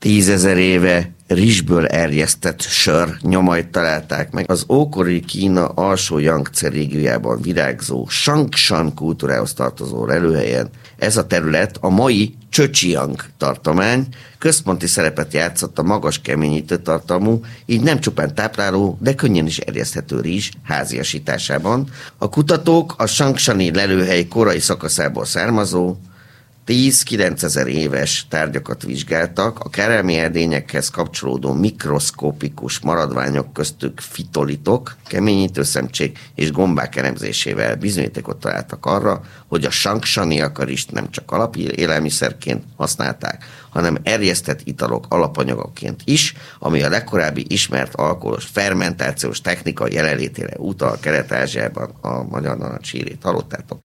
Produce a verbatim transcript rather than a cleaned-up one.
tízezer éve rizsből erjesztett sör nyomait találták meg az ókori Kína alsó Jangtsze régiójában virágzó Sangshan kultúrához tartozó lelőhelyen. Ez a terület a mai Zhejiang tartomány központi szerepet játszott a magas keményítő tartalmú, így nem csupán tápláló, de könnyen is erjeszthető rizs háziasításában. A kutatók a Sangshani lelőhely korai szakaszából származó tíz-kilencezer éves tárgyakat vizsgáltak, a kerelmi edényekhez kapcsolódó mikroszkópikus maradványok, köztük fitolitok, keményítőszemcsék és gombák elemzésével bizonyítékot találtak arra, hogy a sangsaniak a rizst nem csak alapélelmiszerként használták, hanem erjesztett italok alapanyagaként is, ami a legkorábbi ismert alkoholos fermentációs technika jelenlétére utal Kelet-Ázsiában. A magyar narancsírét hallottátok.